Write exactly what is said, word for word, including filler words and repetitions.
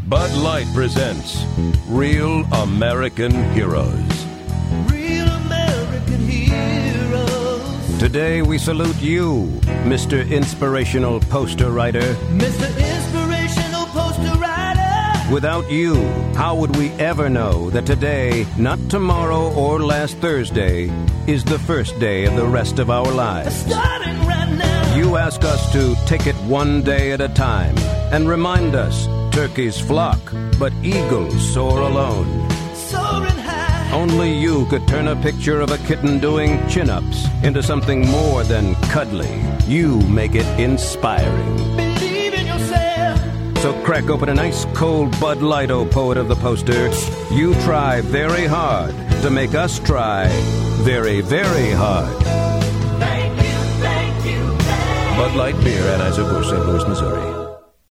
Bud Light presents Real American Heroes. Real American heroes. Today we salute you, Mister Inspirational Poster Writer. Mister Inspirational Poster Writer. Without you, how would we ever know that today, not tomorrow or last Thursday, is the first day of the rest of our lives? Starting right now. You ask us to take it one day at a time and remind us turkeys flock, but eagles soar alone. Soaring high. Only you could turn a picture of a kitten doing chin-ups into something more than cuddly. You make it inspiring. Believe in yourself. So crack open an ice cold Bud Light, oh poet of the poster. You try very hard to make us try very, very hard. Thank you, thank you, thank you. Bud Light Beer, Anheuser-Busch, Saint Louis, Missouri.